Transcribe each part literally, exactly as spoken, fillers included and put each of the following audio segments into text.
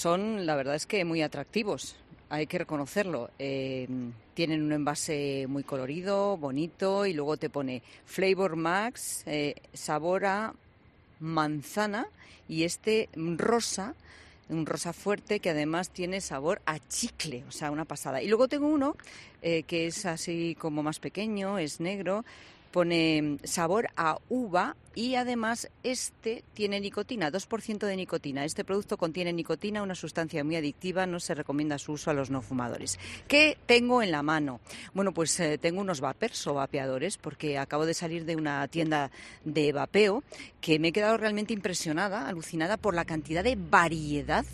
son, la verdad es que muy atractivos. Hay que reconocerlo. Eh, tienen un envase muy colorido, bonito, y luego te pone Flavor Max, eh, sabor a manzana, y este rosa, un rosa fuerte que además tiene sabor a chicle, o sea, una pasada. Y luego tengo uno eh, que es así como más pequeño, es negro, pone sabor a uva, y además este tiene nicotina, dos por ciento de nicotina. Este producto contiene nicotina, una sustancia muy adictiva, no se recomienda su uso a los no fumadores. ¿Qué tengo en la mano? Bueno, pues eh, tengo unos vapers o vapeadores, porque acabo de salir de una tienda de vapeo que me he quedado realmente impresionada, alucinada por la cantidad de variedad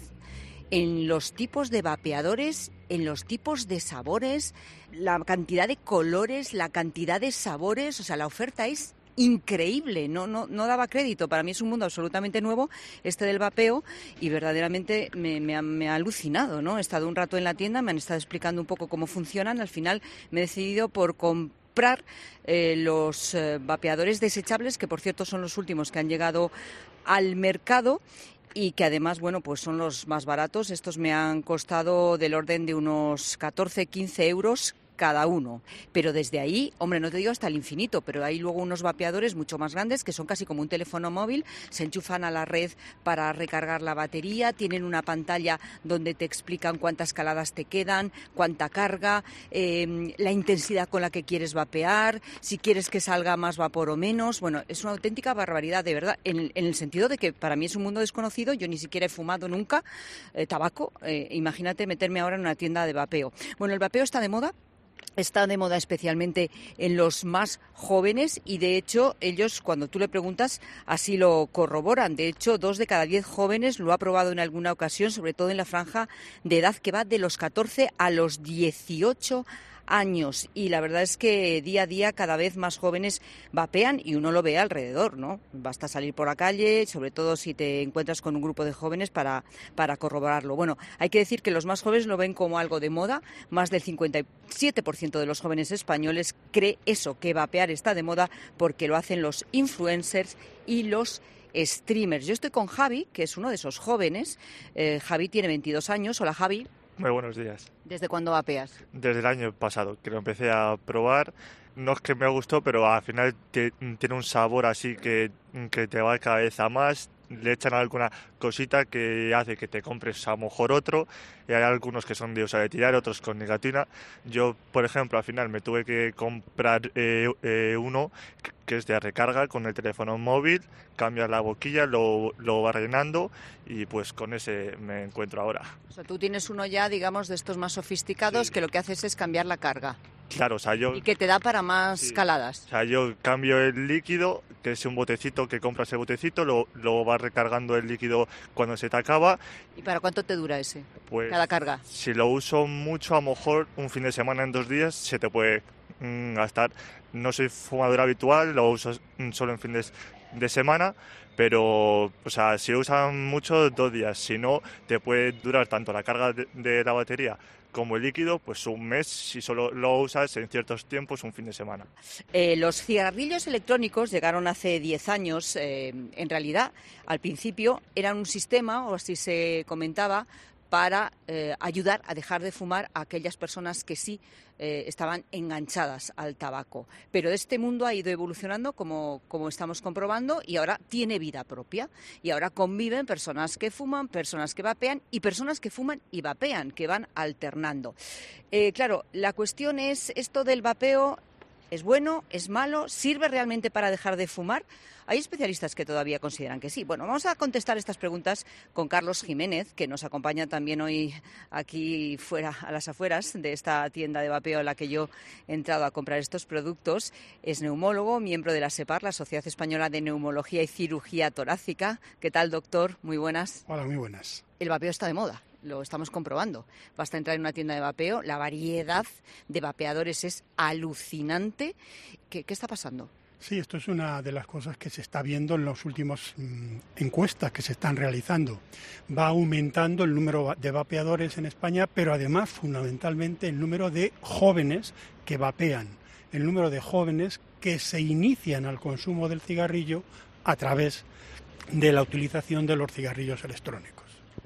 en los tipos de vapeadores, en los tipos de sabores, la cantidad de colores, la cantidad de sabores. O sea, la oferta es increíble, no, no, no daba crédito. Para mí es un mundo absolutamente nuevo este del vapeo, y verdaderamente me, me, ha, me ha alucinado, ¿no? He estado un rato en la tienda, me han estado explicando un poco cómo funcionan. Al final me he decidido por comprar eh, los eh, vapeadores desechables, que por cierto son los últimos que han llegado al mercado, y que además, bueno, pues son los más baratos. Estos me han costado del orden de unos catorce, quince euros cada uno. Pero desde ahí, hombre, no te digo hasta el infinito, pero hay luego unos vapeadores mucho más grandes que son casi como un teléfono móvil, se enchufan a la red para recargar la batería, tienen una pantalla donde te explican cuántas caladas te quedan, cuánta carga, eh, la intensidad con la que quieres vapear, si quieres que salga más vapor o menos. Bueno, es una auténtica barbaridad, de verdad, en, en el sentido de que para mí es un mundo desconocido. Yo ni siquiera he fumado nunca eh, tabaco, eh, imagínate meterme ahora en una tienda de vapeo. Bueno, el vapeo está de moda. Está de moda especialmente en los más jóvenes, y de hecho ellos, cuando tú le preguntas, así lo corroboran. De hecho, dos de cada diez jóvenes lo ha probado en alguna ocasión, sobre todo en la franja de edad que va de los catorce a los dieciocho años, y la verdad es que día a día cada vez más jóvenes vapean, y uno lo ve alrededor, ¿no? Basta salir por la calle, sobre todo si te encuentras con un grupo de jóvenes, para, para corroborarlo. Bueno, hay que decir que los más jóvenes lo ven como algo de moda. Más del cincuenta y siete por ciento de los jóvenes españoles cree eso, que vapear está de moda, porque lo hacen los influencers y los streamers. Yo estoy con Javi, que es uno de esos jóvenes. Eh, Javi tiene veintidós años. Hola, Javi. Muy buenos días. ¿Desde cuándo vapeas? Desde el año pasado, que lo empecé a probar. No es que me gustó, pero al final te, tiene un sabor así que, que te va de cabeza más. Le echan alguna cosita que hace que te compres a lo mejor otro, y hay algunos que son de usar y tirar, otros con nicotina. Yo, por ejemplo, al final me tuve que comprar eh, eh, uno que es de recarga con el teléfono móvil, cambias la boquilla, lo, lo va rellenando, y pues con ese me encuentro ahora. O sea, tú tienes uno ya, digamos, de estos más sofisticados, sí, que lo que haces es cambiar la carga. Claro, o sea, yo... Y que te da para más sí. caladas. O sea, yo cambio el líquido, que es un botecito, que compras el botecito, lo, lo vas recargando el líquido cuando se te acaba. ¿Y para cuánto te dura ese? Pues, cada carga. Si lo uso mucho, a lo mejor un fin de semana, en dos días, se te puede mmm, gastar. No soy fumador habitual, lo uso solo en fines de semana, pero, o sea, si lo usan mucho, dos días. Si no, te puede durar tanto la carga de, de la batería como el líquido, pues un mes, si solo lo usas en ciertos tiempos, un fin de semana. Eh, los cigarrillos electrónicos llegaron hace diez años. Eh, en realidad, al principio eran un sistema, o así se comentaba, para eh, ayudar a dejar de fumar a aquellas personas que sí eh, estaban enganchadas al tabaco. Pero este mundo ha ido evolucionando, como, como estamos comprobando, y ahora tiene vida propia. Y ahora conviven personas que fuman, personas que vapean y personas que fuman y vapean, que van alternando. Eh, claro, la cuestión es, esto del vapeo, ¿es bueno? ¿Es malo? ¿Sirve realmente para dejar de fumar? Hay especialistas que todavía consideran que sí. Bueno, vamos a contestar estas preguntas con Carlos Jiménez, que nos acompaña también hoy aquí fuera, a las afueras de esta tienda de vapeo en la que yo he entrado a comprar estos productos. Es neumólogo, miembro de la SEPAR, la Sociedad Española de Neumología y Cirugía Torácica. ¿Qué tal, doctor? Muy buenas. Hola, muy buenas. El vapeo está de moda. Lo estamos comprobando. Basta entrar en una tienda de vapeo, la variedad de vapeadores es alucinante. ¿Qué, qué está pasando? Sí, esto es una de las cosas que se está viendo en las últimas mmm, encuestas que se están realizando. Va aumentando el número de vapeadores en España, pero además, fundamentalmente, el número de jóvenes que vapean, el número de jóvenes que se inician al consumo del cigarrillo a través de la utilización de los cigarrillos electrónicos.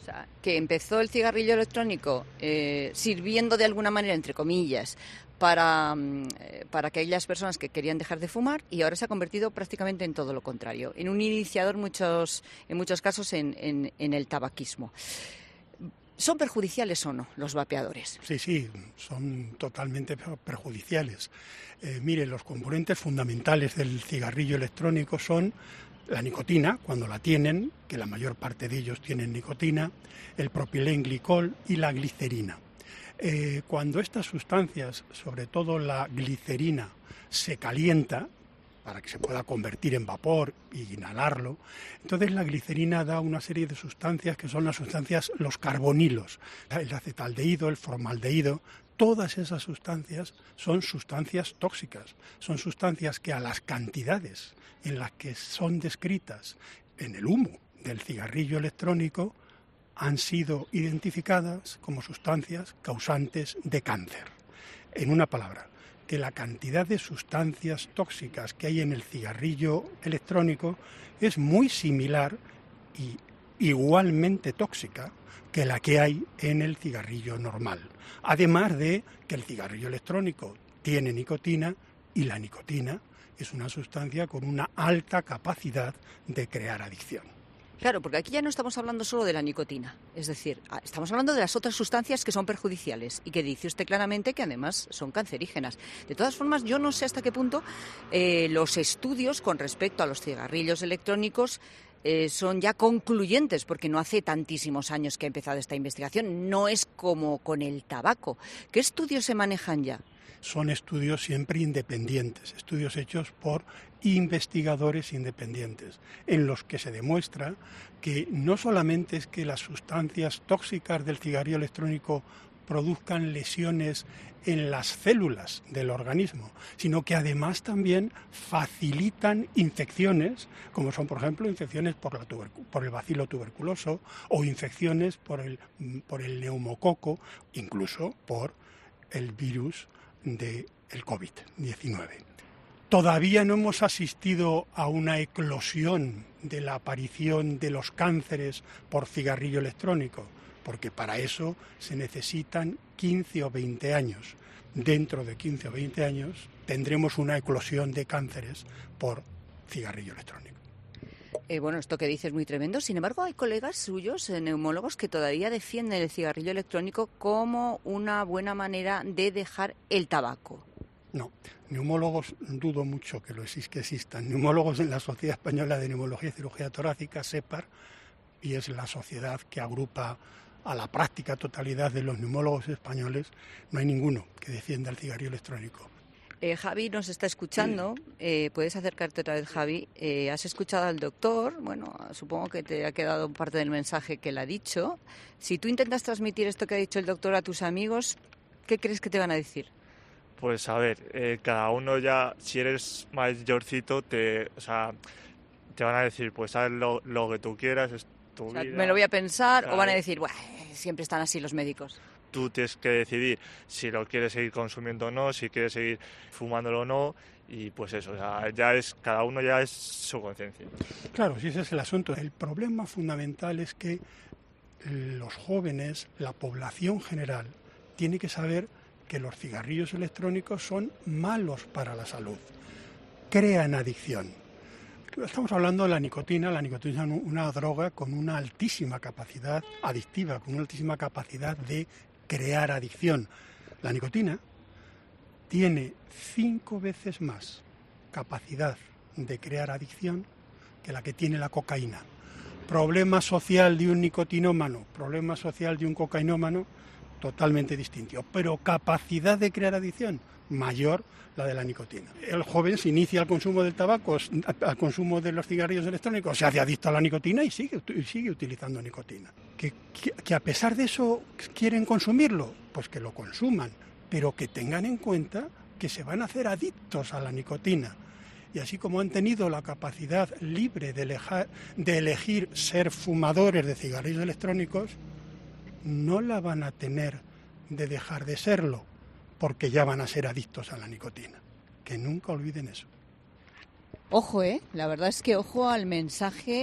O sea, que empezó el cigarrillo electrónico eh, sirviendo de alguna manera, entre comillas, para, eh, para aquellas personas que querían dejar de fumar, y ahora se ha convertido prácticamente en todo lo contrario, en un iniciador muchos, en muchos casos en, en, en el tabaquismo. ¿Son perjudiciales o no los vapeadores? Sí, sí, son totalmente perjudiciales. Eh, mire, los componentes fundamentales del cigarrillo electrónico son la nicotina, cuando la tienen, que la mayor parte de ellos tienen nicotina, el propilenglicol y la glicerina. Eh, cuando estas sustancias, sobre todo la glicerina, se calienta, para que se pueda convertir en vapor y inhalarlo, entonces la glicerina da una serie de sustancias que son las sustancias, los carbonilos, el acetaldehído, el formaldehído. Todas esas sustancias son sustancias tóxicas, son sustancias que a las cantidades en las que son descritas en el humo del cigarrillo electrónico han sido identificadas como sustancias causantes de cáncer. En una palabra, que la cantidad de sustancias tóxicas que hay en el cigarrillo electrónico es muy similar y igualmente tóxica que la que hay en el cigarrillo normal. Además de que el cigarrillo electrónico tiene nicotina y la nicotina es una sustancia con una alta capacidad de crear adicción. Claro, porque aquí ya no estamos hablando solo de la nicotina, es decir, estamos hablando de las otras sustancias que son perjudiciales y que dice usted claramente que además son cancerígenas. De todas formas, yo no sé hasta qué punto eh, los estudios con respecto a los cigarrillos electrónicos eh, son ya concluyentes, porque no hace tantísimos años que ha empezado esta investigación, no es como con el tabaco. ¿Qué estudios se manejan ya? Son estudios siempre independientes, estudios hechos por investigadores independientes, en los que se demuestra que no solamente es que las sustancias tóxicas del cigarrillo electrónico produzcan lesiones en las células del organismo, sino que además también facilitan infecciones, como son, por ejemplo, infecciones por, la tubercu- por el bacilo tuberculoso o infecciones por el, por el neumococo, incluso por el virus del COVID diecinueve. Todavía no hemos asistido a una eclosión de la aparición de los cánceres por cigarrillo electrónico, porque para eso se necesitan quince o veinte años. Dentro de quince o veinte años tendremos una eclosión de cánceres por cigarrillo electrónico. Eh, bueno, esto que dices es muy tremendo. Sin embargo, hay colegas suyos, eh, neumólogos, que todavía defienden el cigarrillo electrónico como una buena manera de dejar el tabaco. No, neumólogos dudo mucho que, lo exist- que existan. Neumólogos en la Sociedad Española de Neumología y Cirugía Torácica, SEPAR, y es la sociedad que agrupa a la práctica totalidad de los neumólogos españoles, no hay ninguno que defienda el cigarrillo electrónico. Eh, Javi nos está escuchando, eh, puedes acercarte otra vez, Javi. Eh, has escuchado al doctor, bueno, supongo que te ha quedado parte del mensaje que le ha dicho. Si tú intentas transmitir esto que ha dicho el doctor a tus amigos, ¿qué crees que te van a decir? Pues a ver, eh, cada uno ya, si eres mayorcito, te, o sea, te van a decir, pues haz lo, lo que tú quieras, es tu O sea, vida. me lo voy a pensar, Claro. o van a decir, bueno, siempre están así los médicos. Tú tienes que decidir si lo quieres seguir consumiendo o no, si quieres seguir fumándolo o no, y pues eso, o sea, ya es, cada uno ya es su conciencia. Claro, si ese es el asunto. El problema fundamental es que los jóvenes, la población general, tiene que saber que los cigarrillos electrónicos son malos para la salud, crean adicción. Estamos hablando de la nicotina. La nicotina es una droga con una altísima capacidad adictiva, con una altísima capacidad de crear adicción. La nicotina tiene cinco veces más capacidad de crear adicción que la que tiene la cocaína. Problema social de un nicotinómano, problema social de un cocainómano, totalmente distinto. Pero capacidad de crear adicción, mayor la de la nicotina. El joven se inicia al consumo del tabaco, al consumo de los cigarrillos electrónicos, se hace adicto a la nicotina y sigue, y sigue utilizando nicotina. ¿Que, que, que a pesar de eso quieren consumirlo, pues que lo consuman, pero que tengan en cuenta que se van a hacer adictos a la nicotina. Y así como han tenido la capacidad libre de, elejar, de elegir ser fumadores de cigarrillos electrónicos, no la van a tener de dejar de serlo, porque ya van a ser adictos a la nicotina. Que nunca olviden eso. Ojo, ¿eh? La verdad es que ojo al mensaje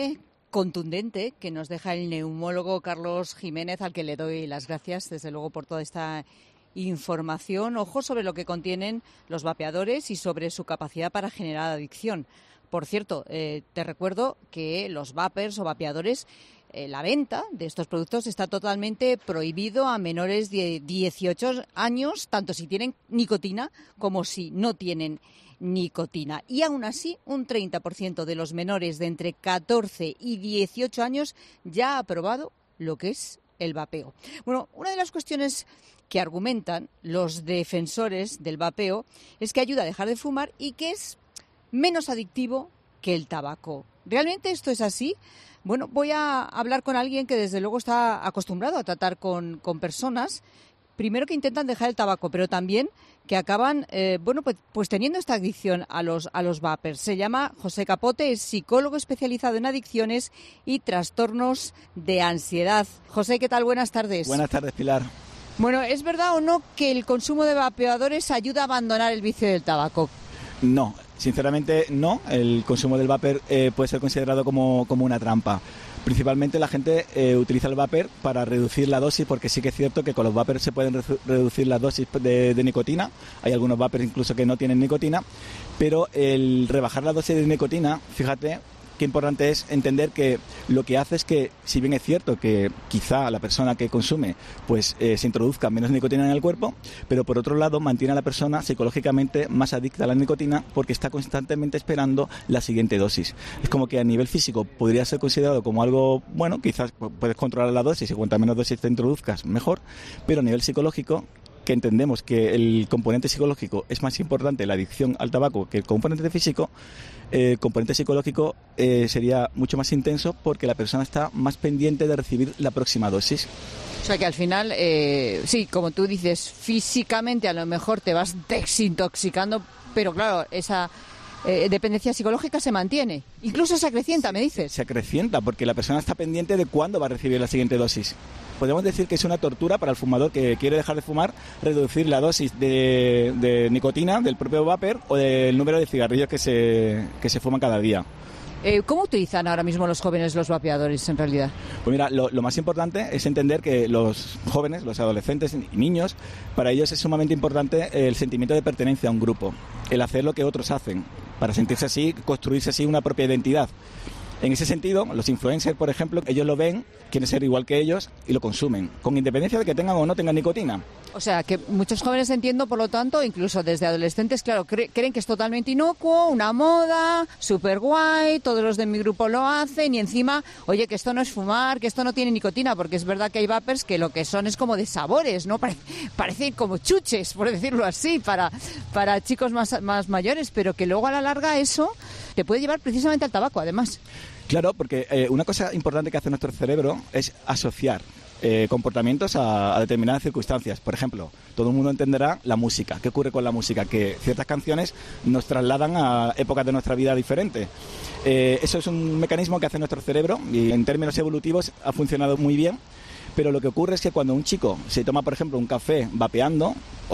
contundente que nos deja el neumólogo Carlos Jiménez, al que le doy las gracias, desde luego, por toda esta información. Ojo sobre lo que contienen los vapeadores y sobre su capacidad para generar adicción. Por cierto, eh, te recuerdo que los vapers o vapeadores, eh, la venta de estos productos está totalmente prohibido a menores de dieciocho años, tanto si tienen nicotina como si no tienen nicotina. Y aún así, un treinta por ciento de los menores de entre catorce y dieciocho años ya ha probado lo que es el vapeo. Bueno, una de las cuestiones que argumentan los defensores del vapeo es que ayuda a dejar de fumar y que es menos adictivo que el tabaco. ¿Realmente esto es así? Bueno, voy a hablar con alguien que desde luego está acostumbrado a tratar con, con personas, primero que intentan dejar el tabaco, pero también que acaban, eh, bueno, pues, pues teniendo esta adicción a los, a los vapers. Se llama José Capote, es psicólogo especializado en adicciones y trastornos de ansiedad. José, ¿qué tal? Buenas tardes. Buenas tardes, Pilar. Bueno, ¿es verdad o no que el consumo de vapeadores ayuda a abandonar el vicio del tabaco? No, sinceramente no. El consumo del vapor eh, puede ser considerado como, como una trampa. Principalmente la gente eh, utiliza el vapor para reducir la dosis, porque sí que es cierto que con los vapers se pueden re- reducir las dosis de, de nicotina. Hay algunos vapers incluso que no tienen nicotina, pero el rebajar la dosis de nicotina, fíjate qué importante es entender que lo que hace es que, si bien es cierto que quizá la persona que consume pues eh, se introduzca menos nicotina en el cuerpo, pero por otro lado mantiene a la persona psicológicamente más adicta a la nicotina porque está constantemente esperando la siguiente dosis. Es como que a nivel físico podría ser considerado como algo bueno, quizás puedes controlar la dosis y cuanta menos dosis te introduzcas mejor, pero a nivel psicológico, que entendemos que el componente psicológico es más importante, la adicción al tabaco, que el componente físico, eh, el componente psicológico eh, sería mucho más intenso porque la persona está más pendiente de recibir la próxima dosis. O sea que al final, eh, sí, como tú dices, físicamente a lo mejor te vas desintoxicando, pero claro, esa eh, dependencia psicológica se mantiene. Incluso se acrecienta, me dices. Se acrecienta porque la persona está pendiente de cuándo va a recibir la siguiente dosis. Podemos decir que es una tortura para el fumador que quiere dejar de fumar, reducir la dosis de, de nicotina del propio vapor o del número de cigarrillos que se, que se fuman cada día. Eh, ¿Cómo utilizan ahora mismo los jóvenes los vapeadores en realidad? Pues mira, lo, lo más importante es entender que los jóvenes, los adolescentes y niños, para ellos es sumamente importante el sentimiento de pertenencia a un grupo, el hacer lo que otros hacen, para sentirse así, construirse así una propia identidad. En ese sentido, los influencers, por ejemplo, ellos lo ven, quieren ser igual que ellos y lo consumen, con independencia de que tengan o no tengan nicotina. O sea, que muchos jóvenes, entiendo, por lo tanto, incluso desde adolescentes, claro, cre- creen que es totalmente inocuo, una moda, súper guay, todos los de mi grupo lo hacen y encima, oye, que esto no es fumar, que esto no tiene nicotina, porque es verdad que hay vapers que lo que son es como de sabores, ¿no? Pare- parecen como chuches, por decirlo así, para, para chicos más, más mayores, pero que luego a la larga eso te puede llevar precisamente al tabaco, además. Claro, porque eh, una cosa importante que hace nuestro cerebro es asociar eh, comportamientos a, a determinadas circunstancias. Por ejemplo, todo el mundo entenderá la música. ¿Qué ocurre con la música? Que ciertas canciones nos trasladan a épocas de nuestra vida diferentes. Eh, eso es un mecanismo que hace nuestro cerebro y en términos evolutivos ha funcionado muy bien. Pero lo que ocurre es que cuando un chico se toma, por ejemplo, un café vapeando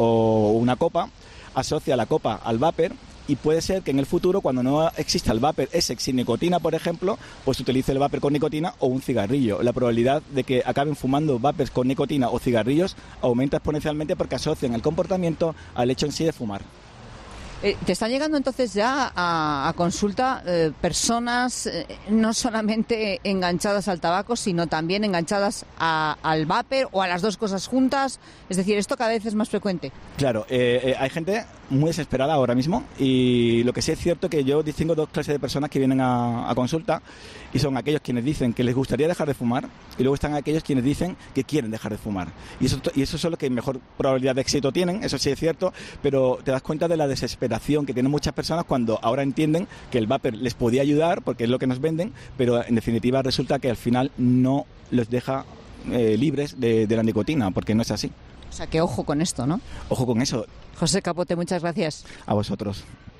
o una copa, asocia la copa al vapor. Y puede ser que en el futuro, cuando no exista el vapor ese sin nicotina, por ejemplo, pues utilice el vapor con nicotina o un cigarrillo. La probabilidad de que acaben fumando vapers con nicotina o cigarrillos aumenta exponencialmente porque asocian el comportamiento al hecho en sí de fumar. Eh, ¿Te están llegando entonces ya a, a consulta eh, personas eh, no solamente enganchadas al tabaco, sino también enganchadas a, al vapor o a las dos cosas juntas? Es decir, ¿esto cada vez es más frecuente? Claro, eh, eh, hay gente muy desesperada ahora mismo y lo que sí es cierto que yo distingo dos clases de personas que vienen a, a consulta y son aquellos quienes dicen que les gustaría dejar de fumar y luego están aquellos quienes dicen que quieren dejar de fumar. Y eso, y eso son los que mejor probabilidad de éxito tienen, eso sí es cierto, pero te das cuenta de la desesperación que tienen muchas personas cuando ahora entienden que el vapor les podía ayudar porque es lo que nos venden, pero en definitiva resulta que al final no los deja eh, libres de, de la nicotina, porque no es así. O sea, que ojo con esto, ¿no? Ojo con eso. José Capote, muchas gracias. A vosotros.